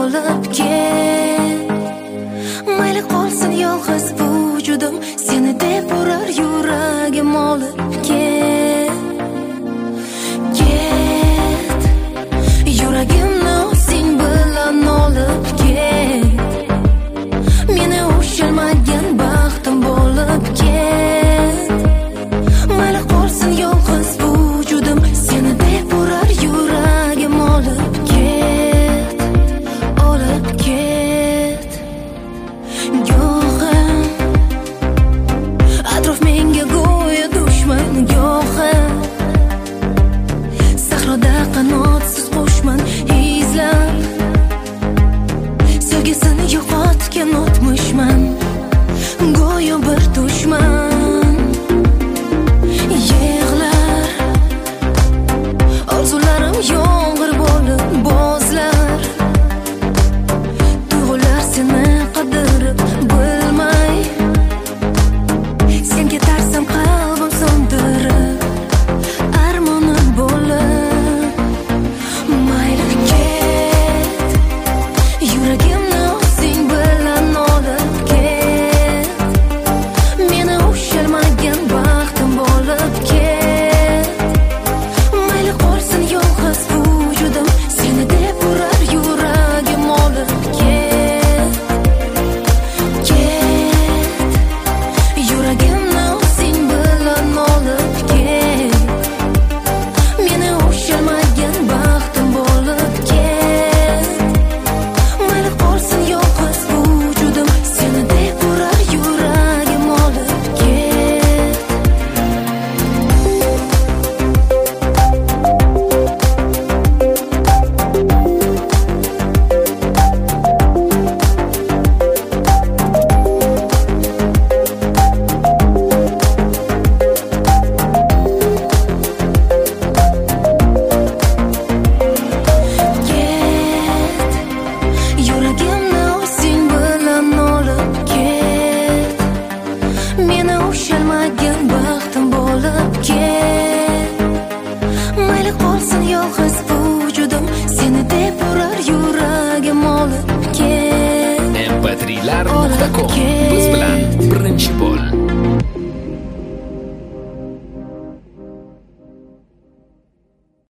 olib ket. Mayli qolsin yolg'iz vujudim, seni deb urar yuragim olib ket. Ket, yuragimni o'zing bilan olib ket. Meni ushalmagan baxtim bo'lib ket. Mayli qolsin yolg'iz vujudim, seni deb urar yuragim olib ket. Olib ket. Go'g'im, atrof menga go'yo dushman. Go'g'im, sahroda qanotsiz qushman. Izlab sevgisini yo'qotgan o'tmishman. Go'yo bir dushman. Yig'lar orzularim yomg'ir bo'lib bozlar. Tuyg'ular seni qidirib bilmay, sen ketarsam qalbim so'ndirib, armonim bo'lib. Mayli ket, yuragimni o'zing bilan olib ket. Meni ushalmagan baxtim bo'lib ket. Mayli qolsin yolg'iz vujudim, seni deb urar yuragim olib ket. Ket, yuragimni o'zing bilan olib ket. Meni ushalmagan baxtim bo'lib ket. Mayli qolsin yolg'iz vujudim, seni deb urar yuragim olib ket. Ket, yuragimni o'zing bilan olib ket. Meni ushalmagan baxtim bo'lib ket. Mayli qolsin yolg'iz vujudim, seni deb urar yuragim olib ket. mp3lar.com. Biz bilan birinchi bo'l.